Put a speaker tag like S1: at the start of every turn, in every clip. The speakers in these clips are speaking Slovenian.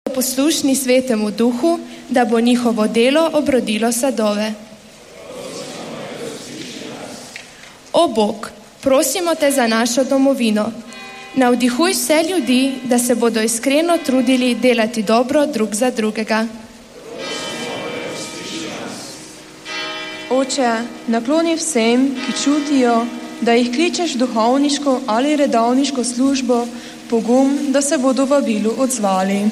S1: poslušni Svetemu Duhu, da bo njihovo delo obrodilo sadove. O Bog, prosimo te za našo domovino. Navdihuj vse ljudi, da se bodo iskreno trudili delati dobro drug za drugega.
S2: Oče, nakloni vsem, ki čutijo, da jih kličeš duhovniško ali redovniško službo, pogum, da se bodo vabilu odzvali.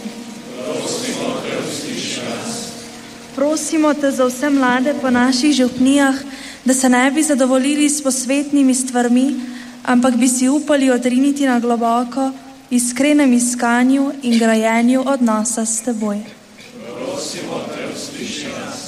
S3: Prosimo te za vse mlade po naših župnijah, da se ne bi zadovoljili s posvetnimi stvarmi, ampak bi si upali odriniti na globoko, iskrenem iskanju in grajenju odnosa s teboj.
S4: Prosimo te, usliši nas.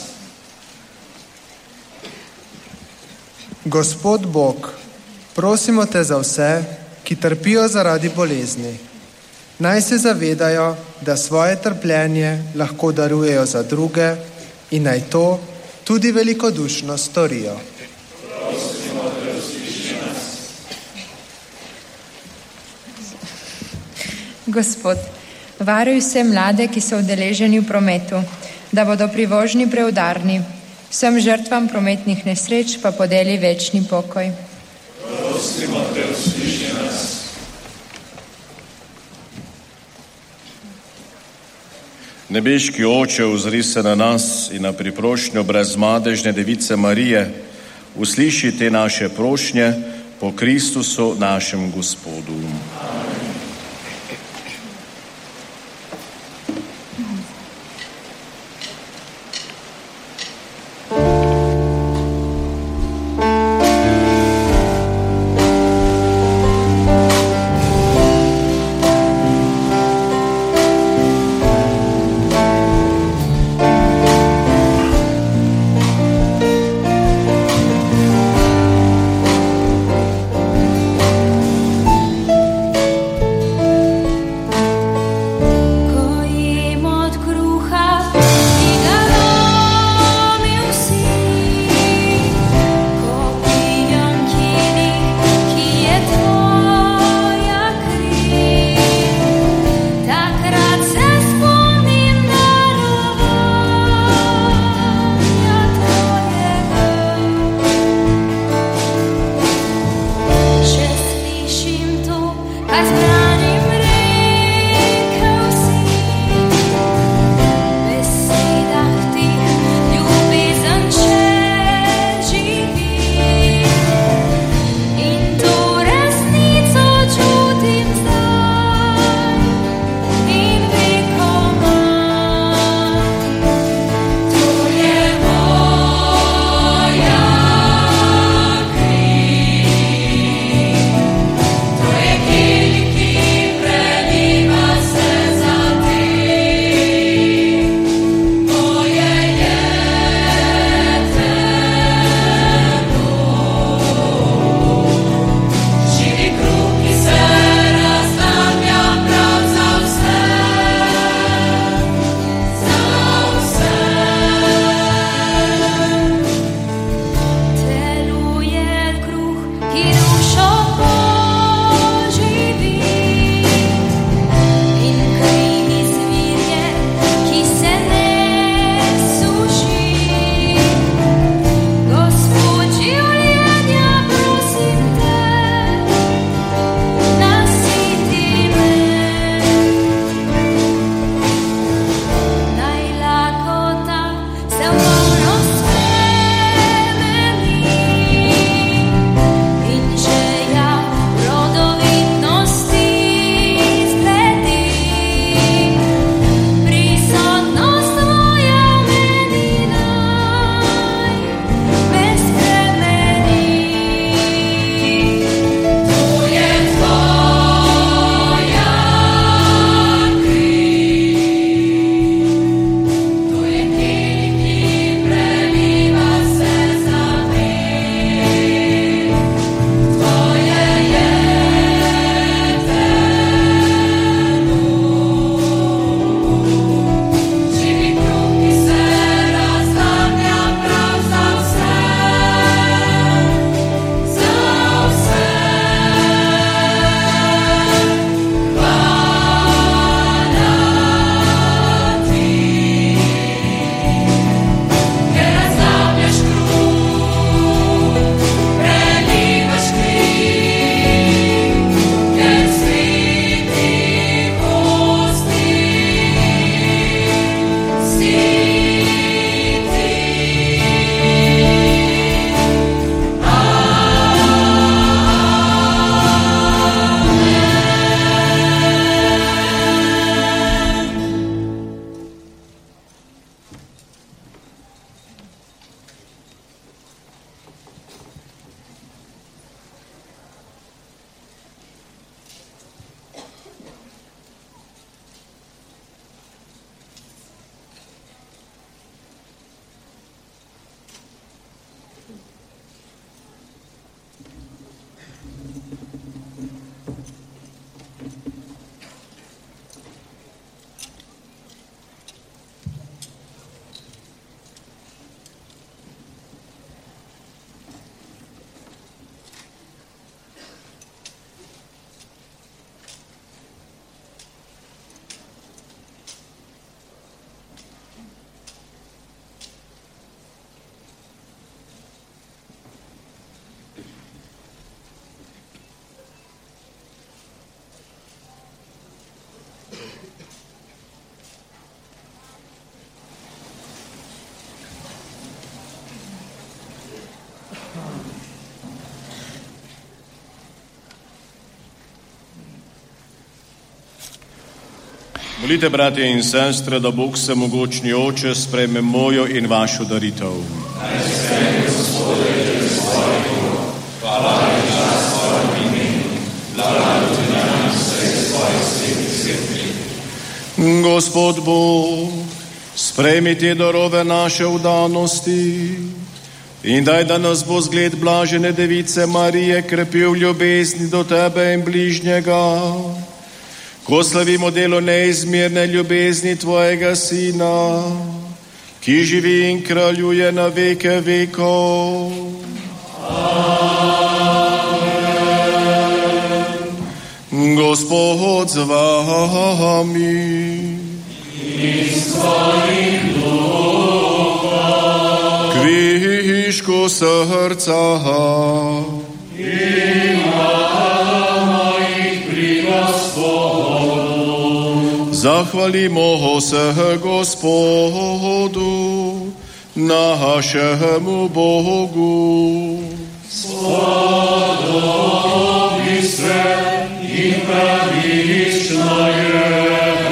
S5: Gospod Bog, prosimo te za vse, ki trpijo zaradi bolezni. Naj se zavedajo, da svoje trpljenje lahko darujejo za druge in naj to tudi velikodušno storijo.
S4: Prosimo te, usliši nas.
S6: Gospod, varuj vse mlade, ki so udeleženi v prometu, da bodo pri vožnji preudarni. Vsem žrtvam prometnih nesreč pa podeli večni pokoj.
S4: Prosimo te, usliši nas. Nebeški Oče, ozri se na nas in na priprošnjo brezmadežne Device Marije, usliši te naše prošnje po Kristusu našem Gospodu. Molite, bratje in sestre, da Bog Vsemogočni Oče sprejme mojo in vašo daritev. Gospod Bog, sprejmi te darove naše vdanosti in daj, da nas bo zgled blažene Device Marije krepil v ljubezni do tebe in bližnjega, ko slavimo delo neizmerne ljubezni tvojega Sina, ki živi in kraljuje na veke vekov. Gospod z vami in s tvojim duhom, kvišku srca imamo jih pri Gospodu. Zahvalimo se Gospodu, našemu Bogu. Spodobni se in pravično je.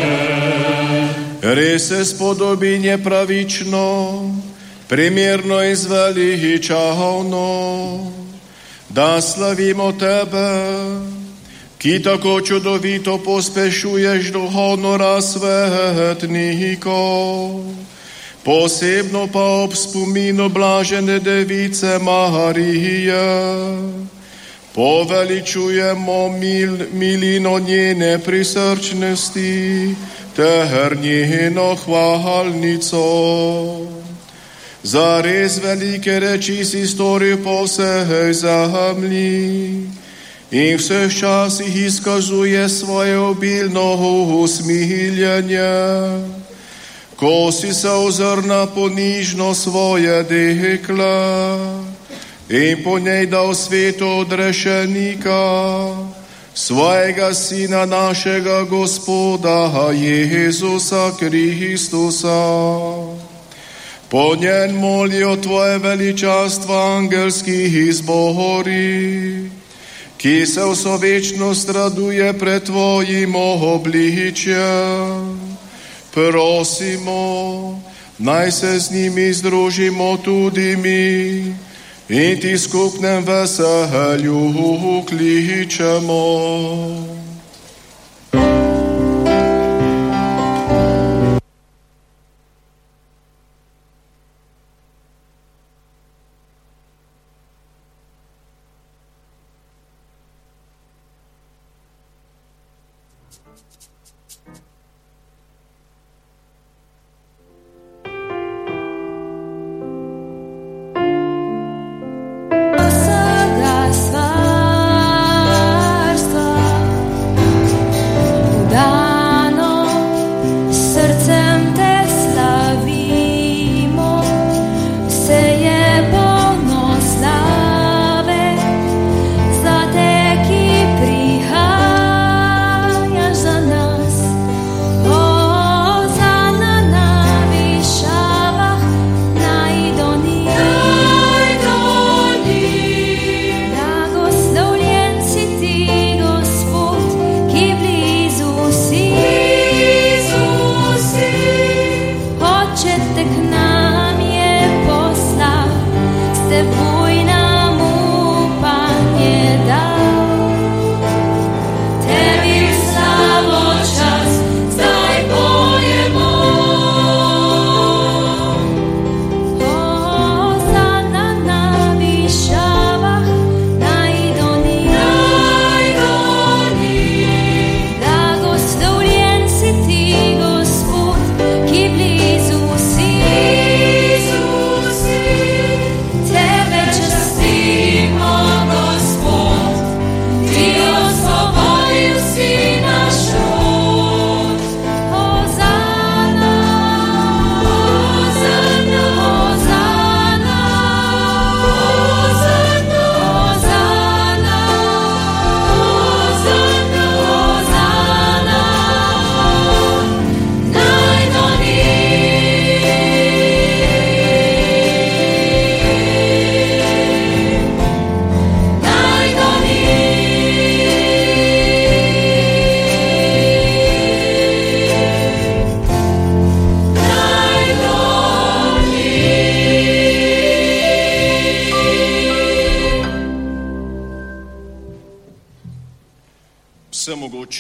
S4: Res se spodobinje pravično, primerno in zveličavno, da slavimo tebe, ki tako čudovito pospešuješ duhovno razsvetnikov, posebno pa ob spominu blažene Device Marije poveličujemo milino njene prisrčnosti ter njeno hvalnico. Za res velike reči si storil po vsej zemlji in vseh časih izkazuje svoje obilno usmiljenje, ko si se ozrl na ponižno svoje dekle in po njej dal svetu odrešenika, svojega Sina našega Gospoda Jezusa Kristusa. Po njem molijo tvoje veličastva angelskih zbori, ki se vso večnost raduje pred tvojim obličjem. Prosimo, naj se z njimi združimo tudi mi in ti skupnem veselju kličemo.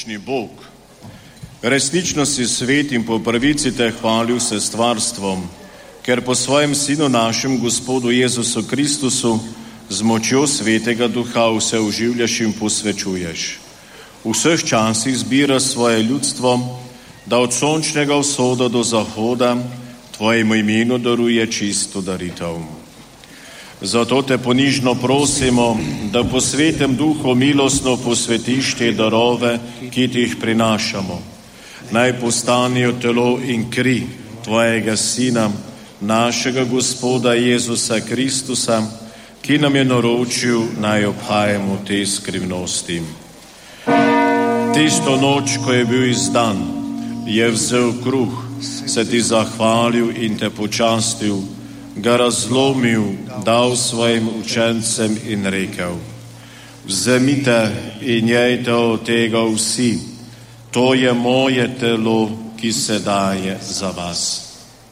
S4: večni Bog, resnično si svet in po pravici te hvalil se stvarstvom, ker po svojem Sinu našem Gospodu Jezusu Kristusu z močjo Svetega Duha vse oživljaš in posvečuješ. V vseh časih zbiraš svoje ljudstvo, da od sončnega vzhoda do zahoda tvojemu imenu daruje čisto daritev. Zato te ponižno prosimo, da po Svetem Duhu milostno posvetiš te darove, ki ti jih prinašamo. Naj postanijo telo in kri tvojega Sina, našega Gospoda Jezusa Kristusa, ki nam je naročil, naj obhajamo te skrivnosti. Tisto noč, ko je bil izdan, je vzel kruh, se ti zahvalil in te počastil, ga razlomil, dal svojim učencem in rekel: vzemite in jejte od tega vsi, to je moje telo, ki se daje za vas.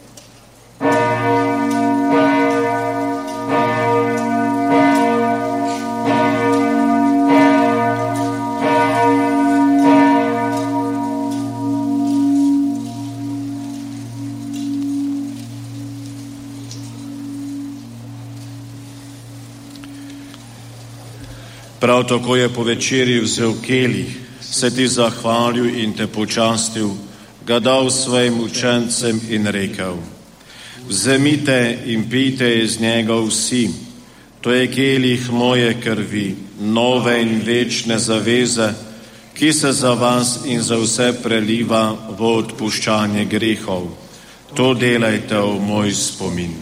S4: Prav tako je po večerji vzel kelih, se ti zahvalil in te počastil, ga dal svojim učencem in rekel: vzemite in pijte iz njega vsi, to je kelih moje krvi, nove in večne zaveze, ki se za vas in za vse preliva v odpuščanje grehov. To delajte v moj spomin.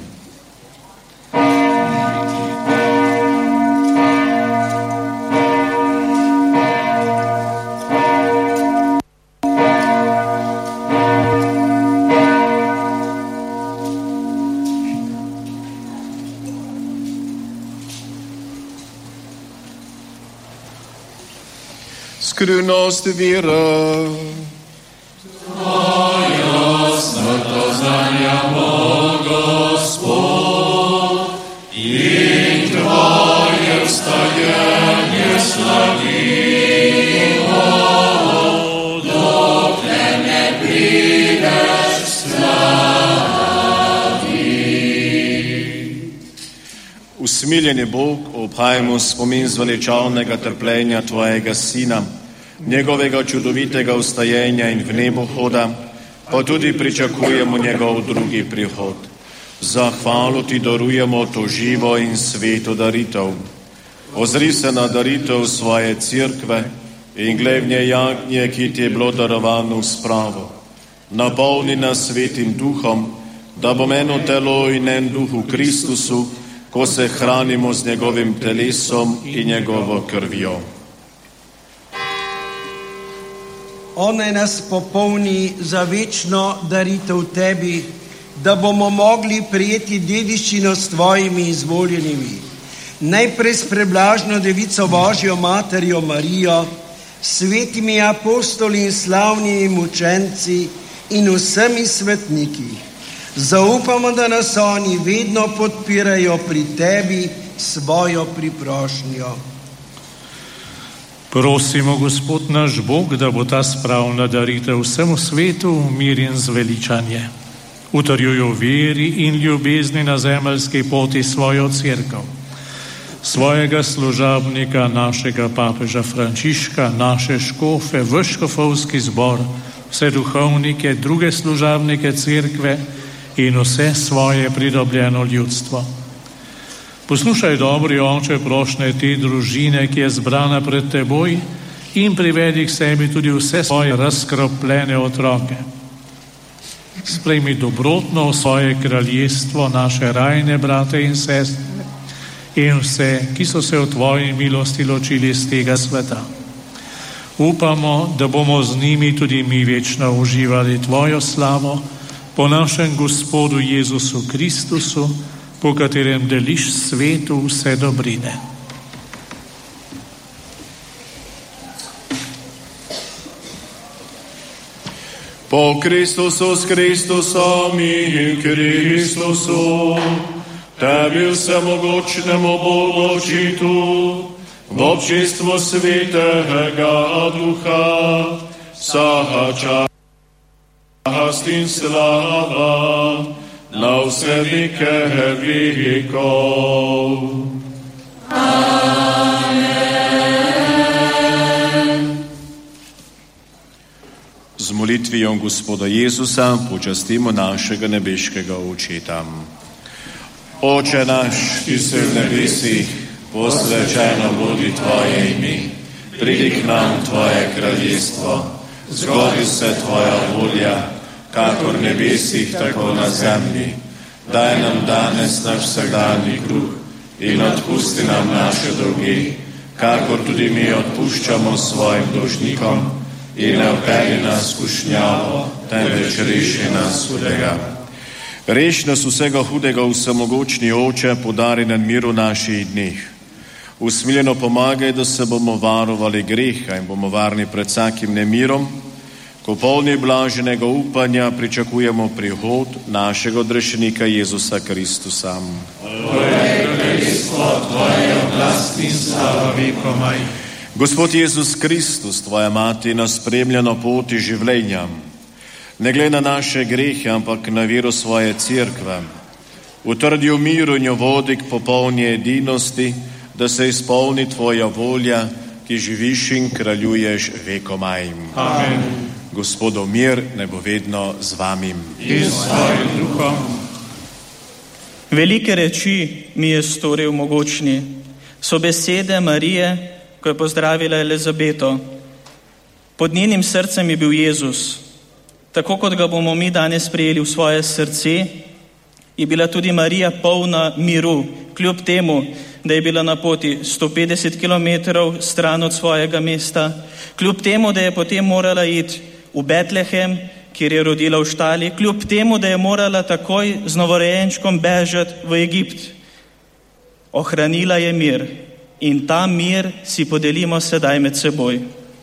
S4: Skrivnost vira.
S7: Tvojo smrt oznanjamo, Gospod, in Tvoje vstajanje slavimo, dokler ne prideš v slavi.
S4: Usmiljeni Bog, obhajamo spomin zveličavnega trpljenja Tvojega Sina, njegovega čudovitega vstajenja in v nebo hoda, pa tudi pričakujemo njegov drugi prihod. Za hvalo ti darujemo to živo in sveto daritev. Ozri se na daritev svoje cerkve in glevnje jagnje, ki ti je bilo darovano v spravo. Napolni nas Svetim Duhom, da bomo eno telo in en duh v Kristusu, ko se hranimo z njegovim telesom in njegovo krvjo.
S8: On naj nas popolni za večno daritev tebi, da bomo mogli prijeti dediščino s tvojimi izvoljenimi. Najprej s preblažno Devico Božjo Materjo Marijo, svetimi apostoli in slavnimi mučenci in vsemi svetniki. Zaupamo, da nas oni vedno podpirajo pri tebi svojo priprošnjo.
S9: Prosimo, Gospod naš Bog, da bo ta spravna daritev vsemu svetu mir in zveličanje. Utrjujo veri in ljubezni na zemeljski poti svojo cerkev, svojega služabnika, našega papeža Frančiška, naše škofe, vaš škofovski zbor, vse duhovnike, druge služabnike cerkve in vse svoje pridobljeno ljudstvo. Poslušaj, dobri Oče, prošnje te družine, ki je zbrana pred teboj, in privedi k sebi tudi vse svoje razkropljene otroke. Sprejmi dobrotno v svoje kraljestvo naše rajne brate in sestre in vse, ki so se v tvoji milosti ločili z tega sveta. Upamo, da bomo z njimi tudi mi večno uživali tvojo slavo po našem Gospodu Jezusu Kristusu, po katerem deliš svetu vse dobrine.
S4: Po Kristusu, s Kristusom in Kristusu, tebi vsemogočnemu Bogu Očitu, v občestvu Svetega Duha, vsaha čast in slava, na vse veke vekov. Z molitvijo Gospoda Jezusa počastimo našega nebeškega Očeta. Oče naš, ki si v nebesih, posvečeno bodi Tvoje ime, pridi k nam Tvoje kraljestvo, zgodi se Tvoja volja, kakor v nebesih, tako na zemlji. Daj nam danes naš vsakdanji kruh in odpusti nam naše dolge, kakor tudi mi odpuščamo svojim dolžnikom, in ne vpelji nas v skušnjavo, temveč reši nas hudega. Reš nas vsega hudega, vsemogočni Oče, podari nam mir v naših dneh. Usmiljeno pomagaj, da se bomo varovali greha in bomo varni pred vsakim nemirom, ko polni blaženega upanja pričakujemo prihod našega odrešenika Jezusa Kristusa.
S7: Tvoje kraljestvo, Tvoja oblast in slava vekomaj.
S4: Gospod Jezus Kristus, Tvoja mati, nas spremlja na poti življenja. Ne glede na naše grehe, ampak na vero svoje cerkve. Utrdi v miru in jo vodi k popolni edinosti, da se izpolni Tvoja volja, ki živiš in kraljuješ vekomaj.
S7: Amen.
S4: Gospodov mir ne bo vedno z vami.
S7: In s Tvojim duhom.
S10: Velike reči mi je storil mogočni. So besede Marije, ko je pozdravila Elizabeto. Pod njenim srcem je bil Jezus. Tako kot ga bomo mi danes prijeli v svoje srce, je bila tudi Marija polna miru, kljub temu, da je bila na poti 150 km stran od svojega mesta, kljub temu, da je potem morala iti v Betlehem, kjer je rodila v štali, kljub temu, da je morala takoj z novorojenčkom bežati v Egipt. Ohranila je mir. In ta mir si podelimo sedaj med seboj.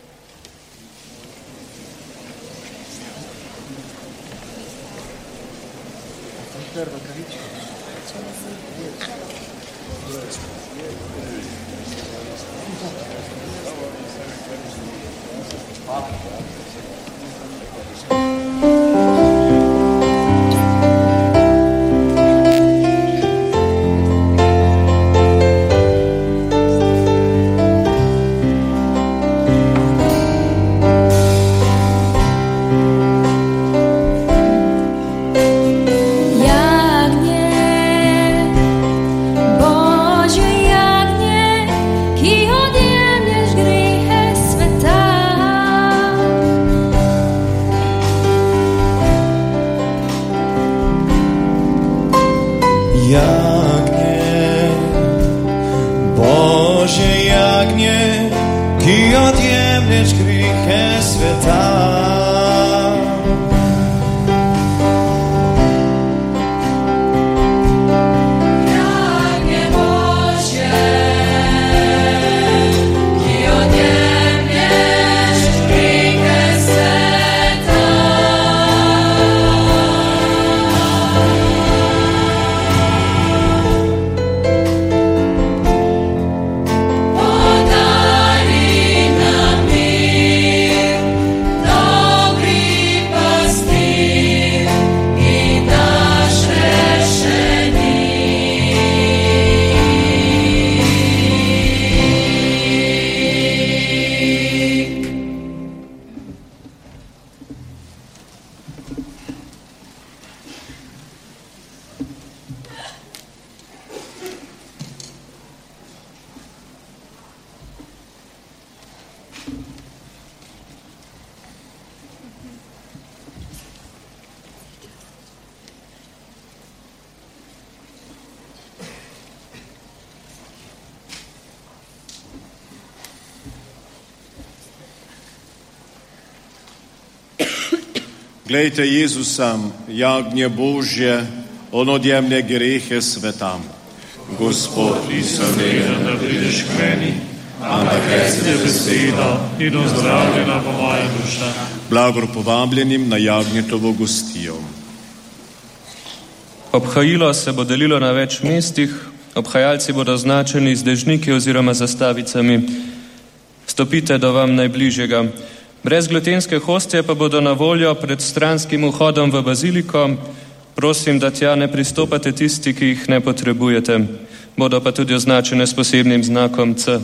S4: Glejte Jezusa, jagnje Božje, on odjemlje grehe sveta. Gospod, nisem veren, da prideš k meni, ampak reci besedo in ozdravljena bo moja duša. Blagor povabljenim na jagnjetovo gostijo.
S11: Obhajilo se bo delilo na več mestih, Obhajalci bodo označeni z dežniki oziroma zastavicami. Stopite do vam najbližjega. Brezglutenske hostije pa bodo na voljo pred stranskim vhodom v baziliko. Prosim, da tja ne pristopate tisti, ki jih ne potrebujete. Bodo pa tudi označene s posebnim znakom C.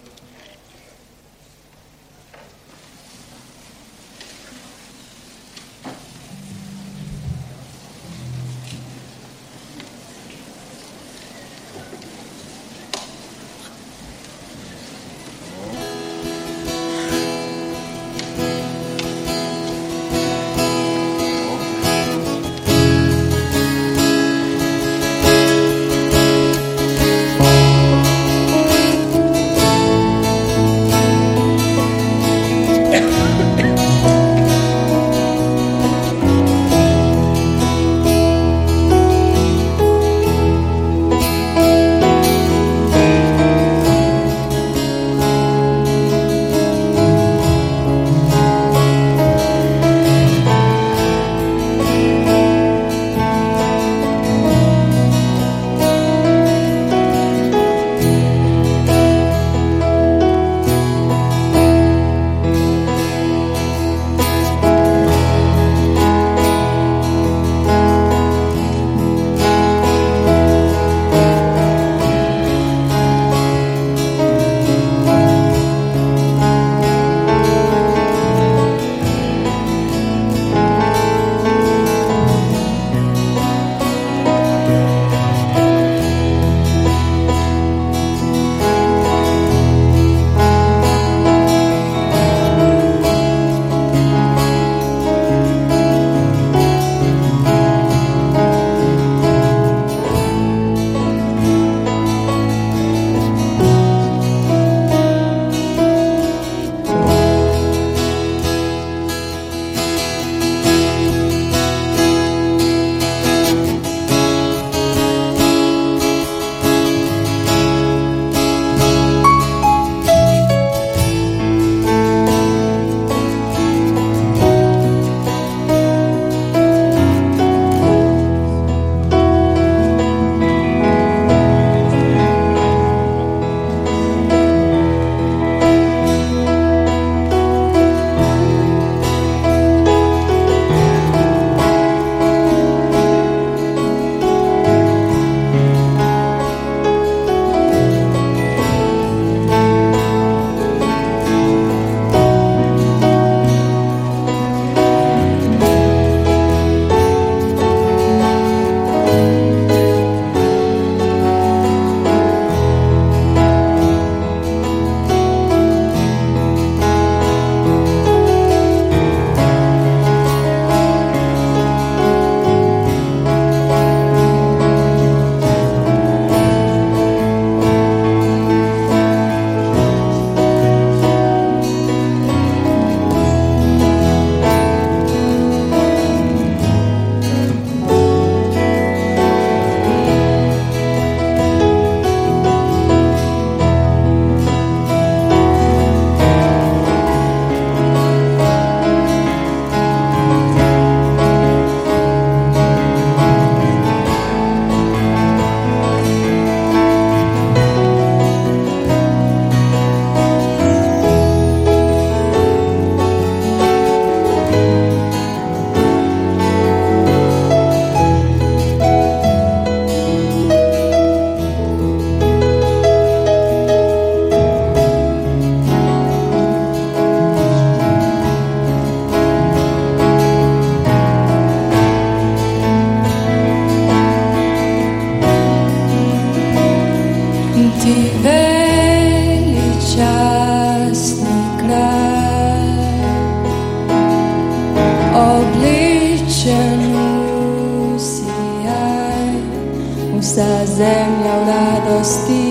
S12: Vsa zemlja v radosti,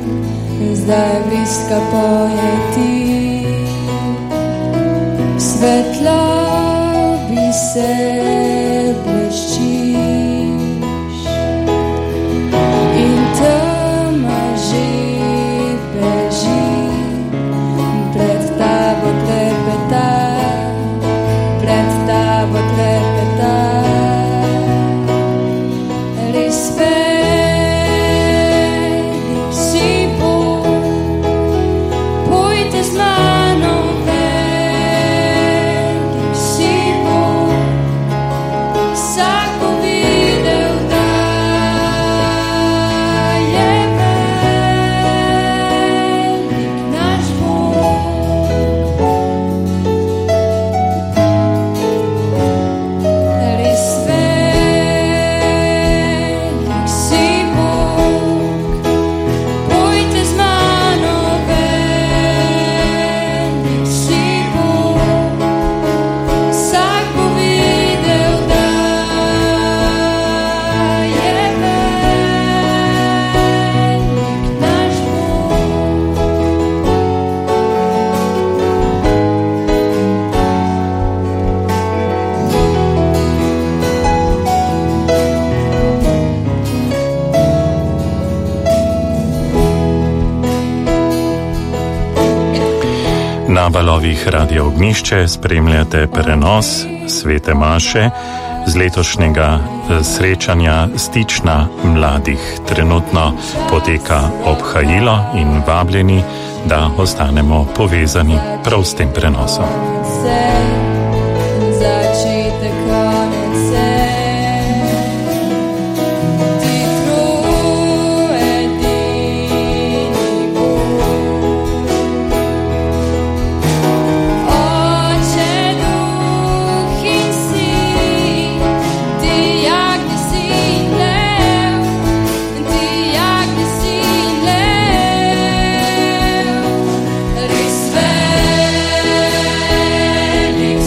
S12: zdaj bliska pojeti. Svetlobi se bleščiš in tema že beži. Pred tabo trepeta, pred tabo trepeta. Rispetto
S13: Na valovih Radio Ognišče spremljate prenos Svete Maše z letošnjega srečanja Stična mladih. Trenutno poteka obhajilo in vabljeni, da ostanemo povezani prav s tem prenosom.
S12: Velik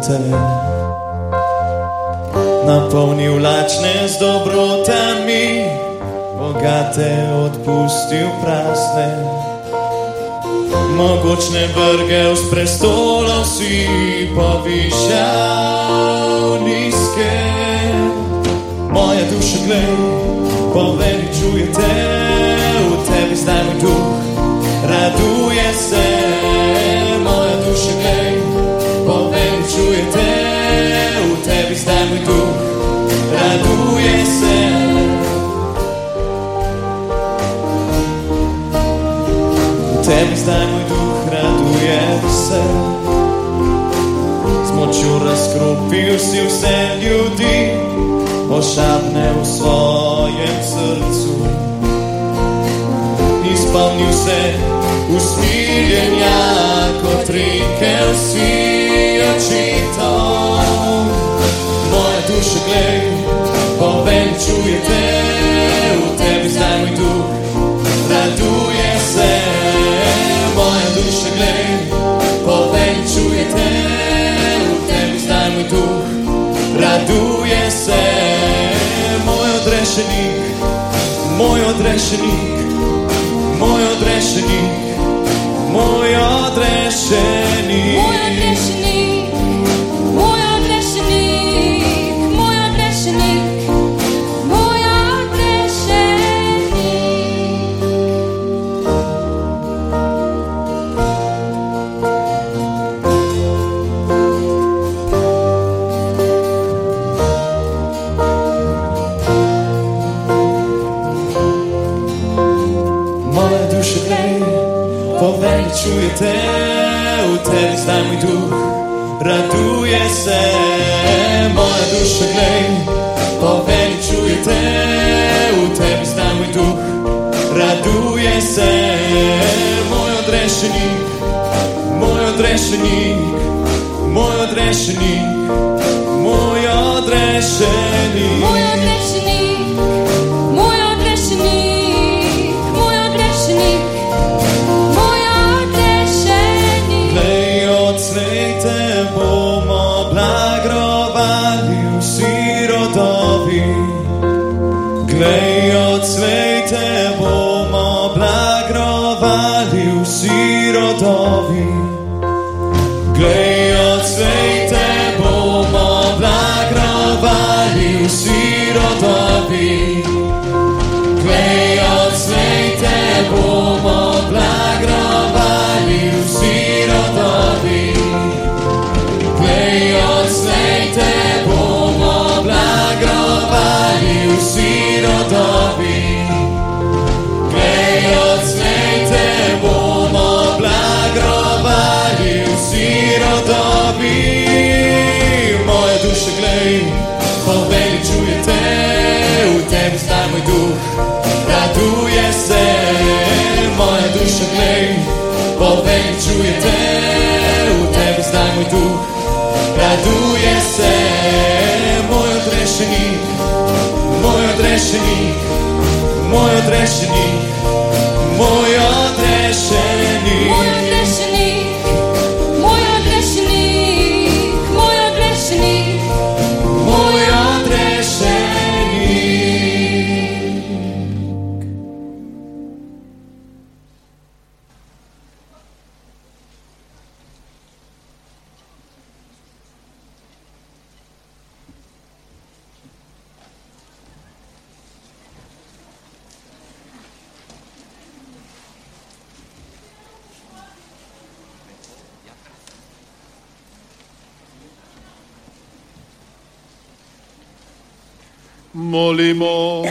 S14: te, napolnil lačne z dobrotami, bogate odpustil prazne, mogočne vrgel s prestolov si povišal nizke. Moja duša, glej, poveličuje te, v tebi zdaj moj duh raduje se. Moja duša, glej, poveličuje te, v tebi zdaj moj duh raduje se. V tebi zdaj moj duh raduje se. Z močjo razkropil si vse ljudi, ošapne v svojem srcu, izpolnil se usmiljenja, kot rekel si očitov. Moja duša, glej, poveličuje te, v tebi zdaj moj duh raduje se. Moja duša, glej, poveličuje te, v tebi zdaj moj duh raduje se. Moj odrešenik, moj odrešenik, moj odrešenik, moj odrešenik, moj odrešenik, moj odrešenik, moj odrešenik, moj poveličuje te, v tebi zdaj moj duh raduje se. Moja duša, glej, poveličuje te, v tebi zdaj moj duh raduje se. Moj odrešenik, moj odrešenik, moj odrešenik, moj odrešenik, moj odrešenik, moj odrešenik, moj odrešenik. Odslej te bomo blagrovali vsi rodovi. Glej, odslej te bomo blagrovali vsi rodovi. Glej, odslej te bomo blagrovali vsi rodovi. Glej, odslej te bomo blagrovali vsi rodovi. Glej, odslej te bomo blagrovali vsi rodovi. Glej, odslej te bomo blagrovali vsi rodovi. Moja duša, glej, poveličuje te, v tebi zdaj moj duh raduje se. Moja duša, glej, poveličuje te, v tebi zdaj moj duh raduje se. Moj odrešenik, moj odrešenik, moj odrešenik, moj odrešenik, moj odrešenik, moj odrešenik, moj odrešenik, moj odrešenik.
S4: Molimo.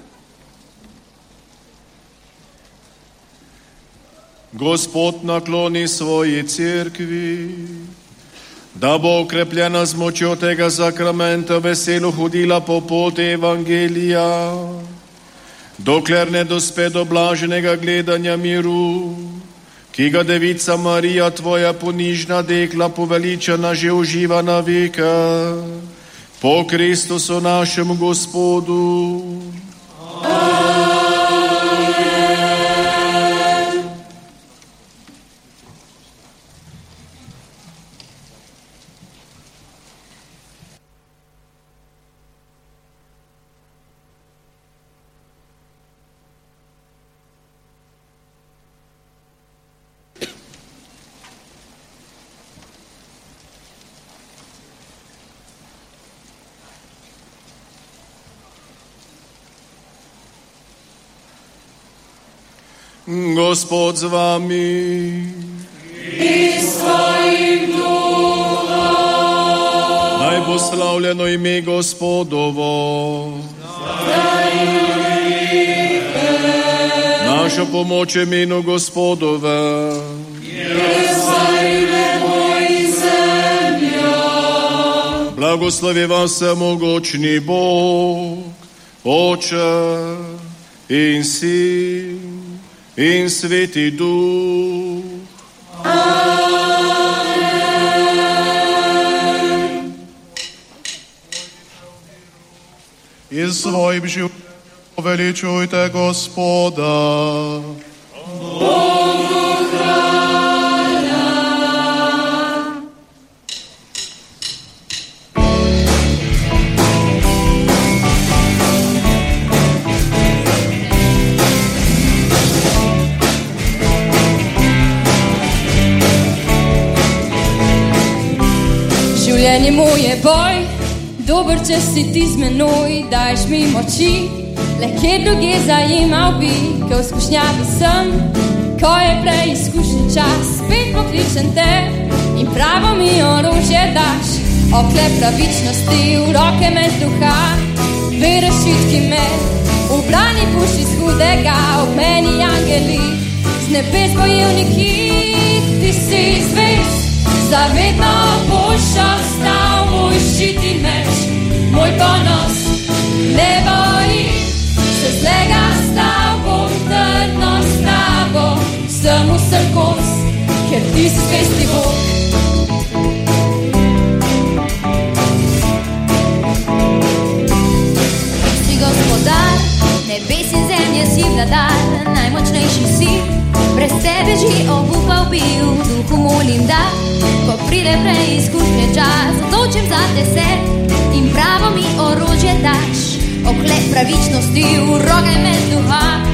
S4: Gospod nakloni svoji cerkvi, da bo okrepljena z močjo tega sakramenta veselo hodila po poti evangelija, dokler ne dospe do blaženega gledanja miru, ki ga Devica Marija, tvoja ponižna dekla, poveličana že uživa na veka. Po Kristusu našemu Gospodu. Gospod z vami.
S12: In s tvojim duhom.
S4: Naj bo slavljeno ime Gospodovo. Naša pomoč je imenu Gospodove. Blagoslovi vas vsemogočni Bog, Oče in Sin in Sveti Duh.
S12: Amen.
S15: In svojim življenjem poveličujte Gospoda.
S12: Bogu hvala.
S16: Življenje moj je boj, dober, če si ti z menoj, daješ mi moči. Le kje druge zajemal bi, ko v skušnjavi sem, ko je preizkušen čas, spet pokličem te in pravo mi orožje daš. Oklep pravičnosti v roke me zduha, dve rešitki me, ubrani puši z hudega, ob meni angeli, z nebes bojevniki, ti si zvest, zavedno boš ostal moj ščit in meč, moj ponos, ne boji. Se zlega s tabo, trdno s tabo, sem vsem kos, ker ti si zvesti Bog.
S17: Si gospodar, nebes in zemlje si vladar, najmočnejši si, brez tebe že obupal bil, duhu molim da, ko pride preizkušnje čas, odločim za te se in pravo mi orožje daš. Oklep pravičnosti v roke me zduha,